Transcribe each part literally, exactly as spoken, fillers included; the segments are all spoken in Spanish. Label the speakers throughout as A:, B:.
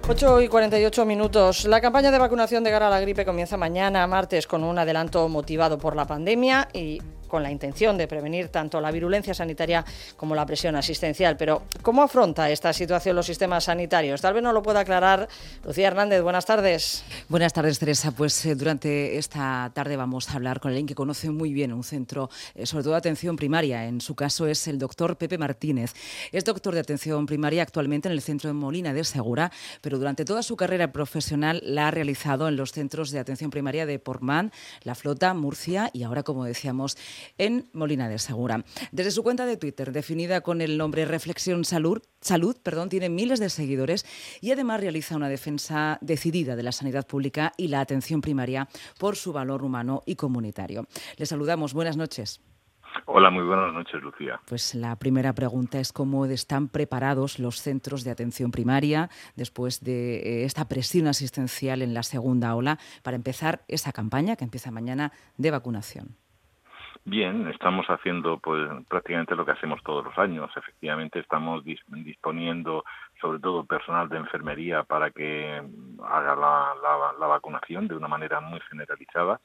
A: ocho y cuarenta y ocho minutos. La campaña de vacunación de cara a la gripe comienza mañana, martes, con un adelanto motivado por la pandemia y con la intención de prevenir tanto la virulencia sanitaria como la presión asistencial. Pero, ¿cómo afronta esta situación los sistemas sanitarios? Tal vez nos lo pueda aclarar Lucía Hernández. Buenas tardes.
B: Buenas tardes, Teresa. Pues eh, durante esta tarde vamos a hablar con alguien que conoce muy bien un centro, eh, sobre todo de atención primaria. En su caso es el doctor Pepe Martínez. Es doctor de atención primaria actualmente en el centro de Molina de Segura, pero durante toda su carrera profesional la ha realizado en los centros de atención primaria de Portmán, La Flota, Murcia y ahora, como decíamos, en Molina de Segura. Desde su cuenta de Twitter, definida con el nombre Reflexión Salud, Salud perdón, tiene miles de seguidores y además realiza una defensa decidida de la sanidad pública y la atención primaria por su valor humano y comunitario. Les saludamos. Buenas noches.
C: Hola, muy buenas noches, Lucía.
B: Pues la primera pregunta es cómo están preparados los centros de atención primaria después de esta presión asistencial en la segunda ola para empezar esa campaña que empieza mañana de vacunación.
C: Bien, estamos haciendo pues prácticamente lo que hacemos todos los años. Efectivamente, estamos disponiendo sobre todo personal de enfermería para que haga la, la, la vacunación de una manera muy generalizada.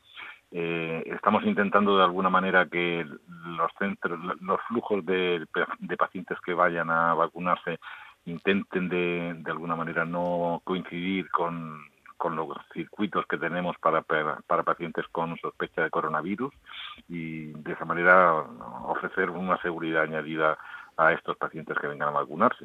C: Eh, estamos intentando de alguna manera que los centros, los flujos de, de pacientes que vayan a vacunarse intenten de, de alguna manera no coincidir con con los circuitos que tenemos para, para para pacientes con sospecha de coronavirus y de esa manera ofrecer una seguridad añadida a estos pacientes que vengan a vacunarse.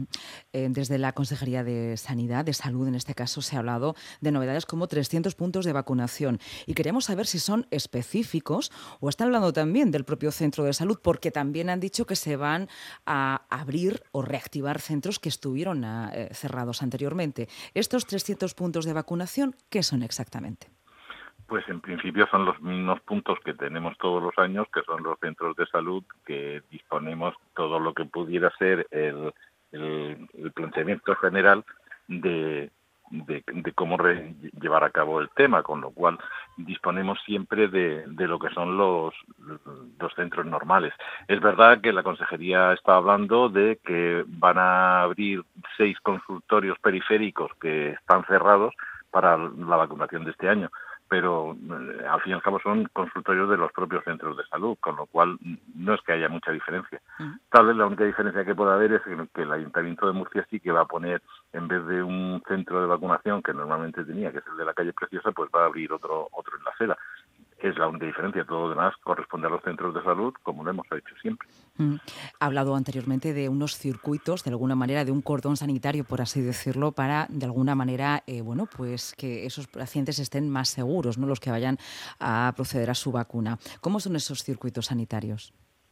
B: Desde la Consejería de Sanidad, de Salud en este caso, se ha hablado de novedades como trescientos puntos de vacunación y queremos saber si son específicos o están hablando también del propio centro de salud, porque también han dicho que se van a abrir o reactivar centros que estuvieron eh, cerrados anteriormente. Estos trescientos puntos de vacunación, ¿qué son exactamente?
C: Pues en principio son los mismos puntos que tenemos todos los años, que son los centros de salud, que disponemos todo lo que pudiera ser el, el, el planteamiento general de, de, de cómo re, llevar a cabo el tema, con lo cual disponemos siempre de, de lo que son los, los centros normales. Es verdad que la Consejería está hablando de que van a abrir seis consultorios periféricos que están cerrados para la vacunación de este año, pero eh, al fin y al cabo son consultorios de los propios centros de salud, con lo cual no es que haya mucha diferencia. Uh-huh. Tal vez la única diferencia que pueda haber es que el Ayuntamiento de Murcia sí que va a poner, en vez de un centro de vacunación que normalmente tenía, que es el de la calle Preciosa, pues va a abrir otro otro en la acera. Es la única diferencia. Todo lo demás corresponde a los centros de salud, como lo hemos hecho siempre.
B: Mm. Ha hablado anteriormente de unos circuitos, de alguna manera, de un cordón sanitario, por así decirlo, para, de alguna manera, eh, bueno, pues que esos pacientes estén más seguros, ¿no?, los que vayan a proceder a su vacuna. ¿Cómo son esos circuitos sanitarios?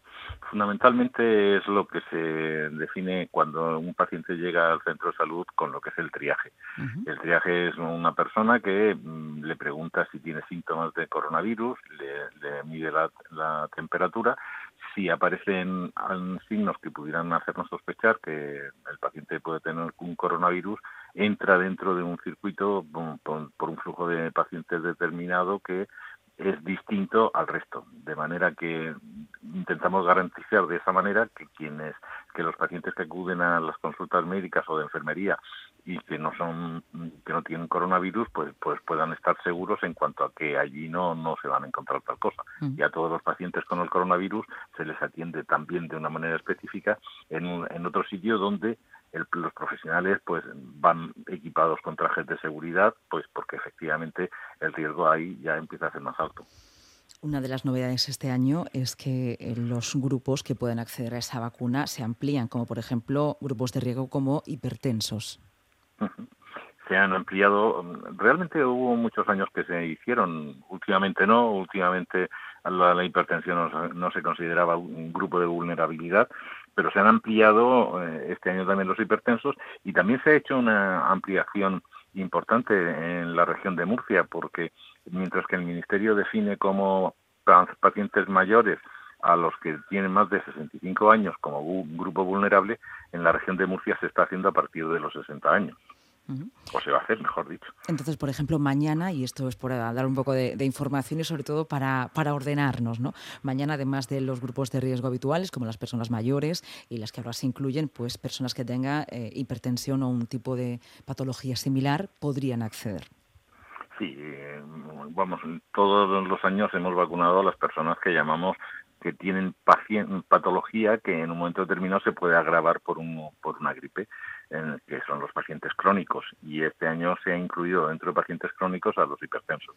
C: Fundamentalmente es lo que se define cuando un paciente llega al centro de salud con lo que es el triaje. Uh-huh. El triaje es una persona que mmm, le pregunta si tiene síntomas de coronavirus, le, le mide la, la temperatura. Si aparecen signos que pudieran hacernos sospechar que el paciente puede tener un coronavirus, entra dentro de un circuito por, por un flujo de pacientes determinado que es distinto al resto, de manera que intentamos garantizar de esa manera que quienes, que los pacientes que acuden a las consultas médicas o de enfermería y que no son, que no tienen coronavirus, pues, pues puedan estar seguros en cuanto a que allí no, no se van a encontrar tal cosa. Mm. Y a todos los pacientes con el coronavirus se les atiende también de una manera específica en, un, en otro sitio donde El, los profesionales pues van equipados con trajes de seguridad, pues porque efectivamente el riesgo ahí ya empieza a ser más alto.
B: Una de las novedades este año es que los grupos que pueden acceder a esa vacuna se amplían, como por ejemplo grupos de riesgo como hipertensos.
C: Uh-huh. Se han ampliado, realmente hubo muchos años que se hicieron, últimamente no, últimamente la, la hipertensión no, no se consideraba un grupo de vulnerabilidad, pero se han ampliado eh, este año también los hipertensos y también se ha hecho una ampliación importante en la región de Murcia, porque mientras que el Ministerio define como pacientes mayores a los que tienen más de sesenta y cinco años como un grupo vulnerable, en la región de Murcia se está haciendo a partir de los sesenta años.
B: Uh-huh.
C: O se va a hacer, mejor dicho.
B: Entonces, por ejemplo, mañana, y esto es por dar un poco de, de información y sobre todo para, para ordenarnos, ¿no? Mañana, además de los grupos de riesgo habituales, como las personas mayores y las que ahora se incluyen, pues personas que tengan eh, hipertensión o un tipo de patología similar podrían acceder.
C: Sí, eh, vamos, todos los años hemos vacunado a las personas que llamamos que tienen pacien- patología que en un momento determinado se puede agravar por, un, por una gripe, eh, que son los pacientes crónicos. Y este año se ha incluido dentro de pacientes crónicos a los hipertensos.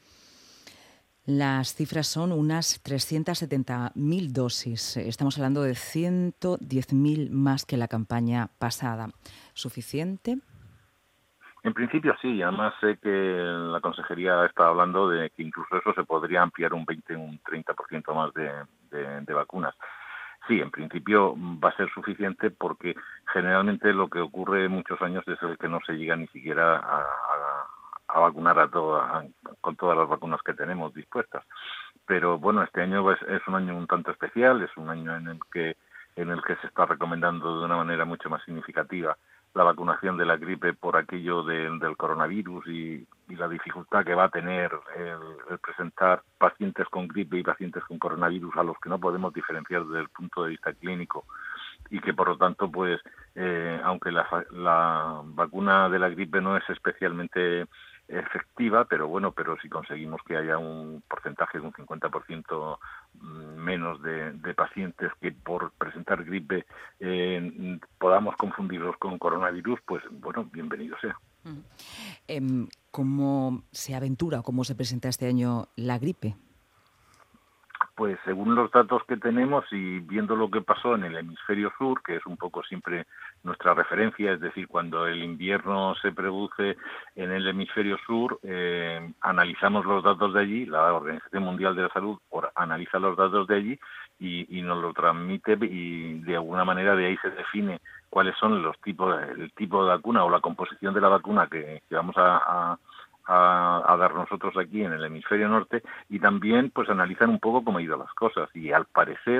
B: Las cifras son unas trescientas setenta mil dosis. Estamos hablando de ciento diez mil más que la campaña pasada. ¿Suficiente?
C: En principio sí, además sé que la consejería está hablando de que incluso eso se podría ampliar un veinte, un treinta por ciento más de, de, de vacunas. Sí, en principio va a ser suficiente porque generalmente lo que ocurre muchos años es el que no se llega ni siquiera a, a, a vacunar a toda, a, con todas las vacunas que tenemos dispuestas. Pero bueno, este año es, es un año un tanto especial, es un año en el que en el que se está recomendando de una manera mucho más significativa la vacunación de la gripe por aquello de, del coronavirus y, y la dificultad que va a tener el, el presentar pacientes con gripe y pacientes con coronavirus a los que no podemos diferenciar desde el punto de vista clínico y que por lo tanto pues eh, aunque la, la vacuna de la gripe no es especialmente efectiva, pero bueno, pero si conseguimos que haya un porcentaje de un cincuenta por ciento menos de, de pacientes que por presentar gripe eh, podamos confundirlos con coronavirus, pues bueno, bienvenido sea.
B: Uh-huh. ¿Cómo se aventura o cómo se presenta este año la gripe?
C: Pues según los datos que tenemos y viendo lo que pasó en el hemisferio sur, que es un poco siempre nuestra referencia, es decir, cuando el invierno se produce en el hemisferio sur, eh, analizamos los datos de allí, la Organización Mundial de la Salud por, analiza los datos de allí y, y nos lo transmite y de alguna manera de ahí se define cuáles son los tipos, el tipo de vacuna o la composición de la vacuna que, que vamos a, a A, a dar nosotros aquí en el hemisferio norte y también pues analizar un poco cómo han ido las cosas y al parecer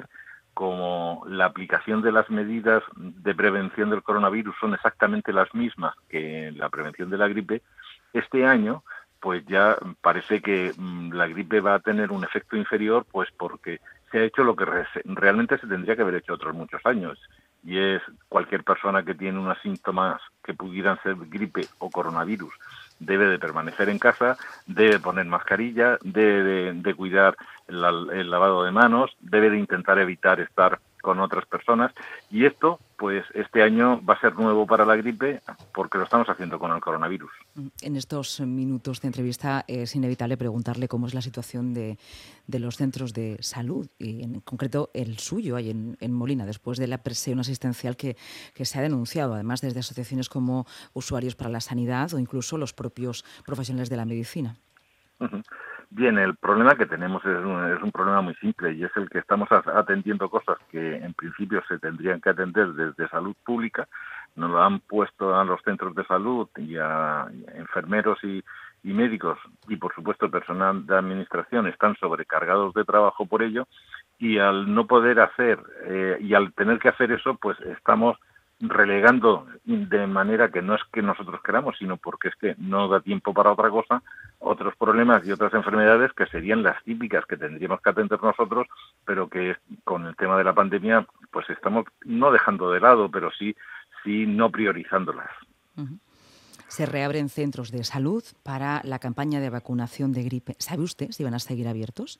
C: como la aplicación de las medidas de prevención del coronavirus son exactamente las mismas que la prevención de la gripe, este año pues ya parece que mmm, la gripe va a tener un efecto inferior pues porque se ha hecho lo que re- realmente se tendría que haber hecho otros muchos años y es cualquier persona que tiene unos síntomas que pudieran ser gripe o coronavirus debe de permanecer en casa, debe poner mascarilla, debe de, de cuidar el, el lavado de manos, debe de intentar evitar estar con otras personas y esto, pues este año va a ser nuevo para la gripe porque lo estamos haciendo con el coronavirus.
B: En estos minutos de entrevista es inevitable preguntarle cómo es la situación de, de los centros de salud y en concreto el suyo ahí en, en Molina, después de la presión asistencial que, que se ha denunciado, además desde asociaciones como Usuarios para la Sanidad o incluso los propios profesionales de la medicina.
C: Uh-huh. Bien, el problema que tenemos es un, es un problema muy simple y es el que estamos atendiendo cosas que en principio se tendrían que atender desde salud pública, nos lo han puesto a los centros de salud y a, a enfermeros y, y médicos y por supuesto personal de administración están sobrecargados de trabajo por ello y al no poder hacer eh, y al tener que hacer eso pues estamos relegando de manera que no es que nosotros queramos, sino porque es que no da tiempo para otra cosa, otros problemas y otras enfermedades que serían las típicas que tendríamos que atender nosotros, pero que con el tema de la pandemia pues estamos no dejando de lado, pero sí, sí no priorizándolas.
B: Uh-huh. Se reabren centros de salud para la campaña de vacunación de gripe. ¿Sabe usted si van a seguir abiertos?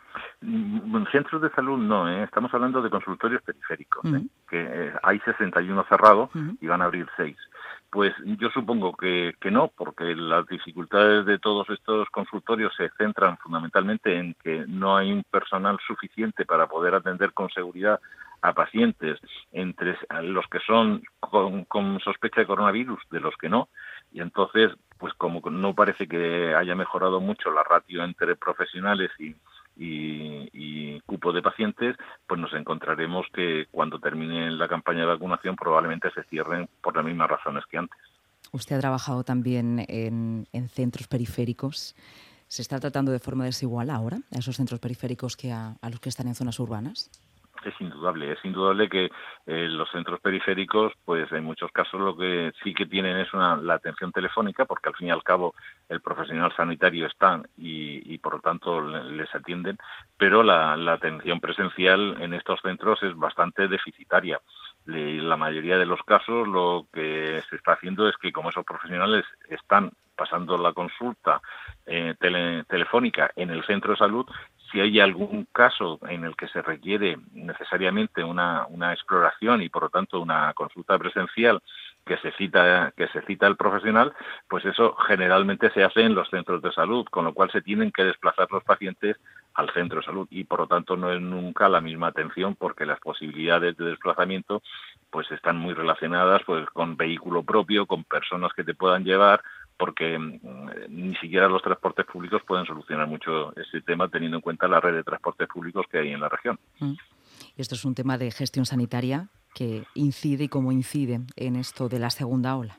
C: Centros de salud no, ¿eh? Estamos hablando de consultorios periféricos, ¿eh? Uh-huh. Que eh, hay sesenta y uno cerrados uh-huh. y van a abrir seis. Pues yo supongo que, que no, porque las dificultades de todos estos consultorios se centran fundamentalmente en que no hay un personal suficiente para poder atender con seguridad a pacientes, entre los que son con, con sospecha de coronavirus, de los que no, y entonces, pues como no parece que haya mejorado mucho la ratio entre profesionales y Y, y cupo de pacientes, pues nos encontraremos que cuando termine la campaña de vacunación probablemente se cierren por las mismas razones que antes.
B: Usted ha trabajado también en, en centros periféricos. ¿Se está tratando de forma desigual ahora a esos centros periféricos que a, a los que están en zonas urbanas?
C: Es indudable, es indudable que eh, los centros periféricos, pues en muchos casos lo que sí que tienen es una, la atención telefónica, porque al fin y al cabo el profesional sanitario está y, y por lo tanto les atienden, pero la, la atención presencial en estos centros es bastante deficitaria. En la mayoría de los casos lo que se está haciendo es que como esos profesionales están pasando la consulta eh, tele, telefónica en el centro de salud, si hay algún caso en el que se requiere necesariamente una, una exploración y por lo tanto una consulta presencial que se cita que se cita el profesional, pues eso generalmente se hace en los centros de salud, con lo cual se tienen que desplazar los pacientes al centro de salud y por lo tanto no es nunca la misma atención, porque las posibilidades de desplazamiento pues están muy relacionadas pues con vehículo propio, con personas que te puedan llevar, porque ni siquiera los transportes públicos pueden solucionar mucho ese tema teniendo en cuenta la red de transportes públicos que hay en la región.
B: Mm. Esto es un tema de gestión sanitaria que incide y cómo incide en esto de la segunda ola.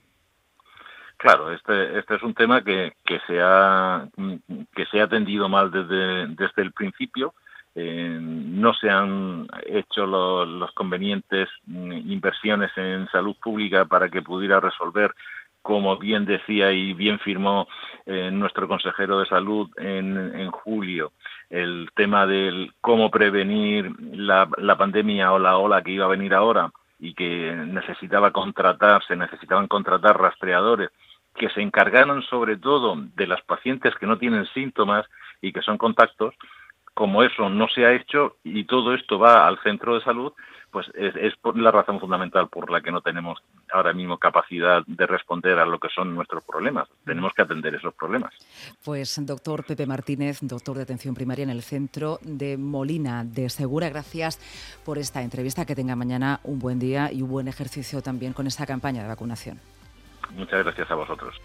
C: Claro, este este es un tema que, que se ha que se ha atendido mal desde desde el principio. Eh, no se han hecho lo, los convenientes inversiones en salud pública para que pudiera resolver, como bien decía y bien firmó eh, nuestro consejero de salud en, en julio, el tema del cómo prevenir la, la pandemia o la ola que iba a venir ahora y que necesitaba contratar, se necesitaban contratar rastreadores que se encargaran sobre todo de las pacientes que no tienen síntomas y que son contactos. Como eso no se ha hecho y todo esto va al centro de salud, pues es, es la razón fundamental por la que no tenemos ahora mismo capacidad de responder a lo que son nuestros problemas. Tenemos que atender esos problemas.
B: Pues doctor Pepe Martínez, doctor de atención primaria en el centro de Molina de Segura, gracias por esta entrevista. Que tenga mañana un buen día y un buen ejercicio también con esta campaña de vacunación.
C: Muchas gracias a vosotros.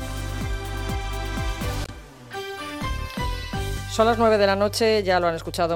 A: Son las nueve de la noche, ya lo han escuchado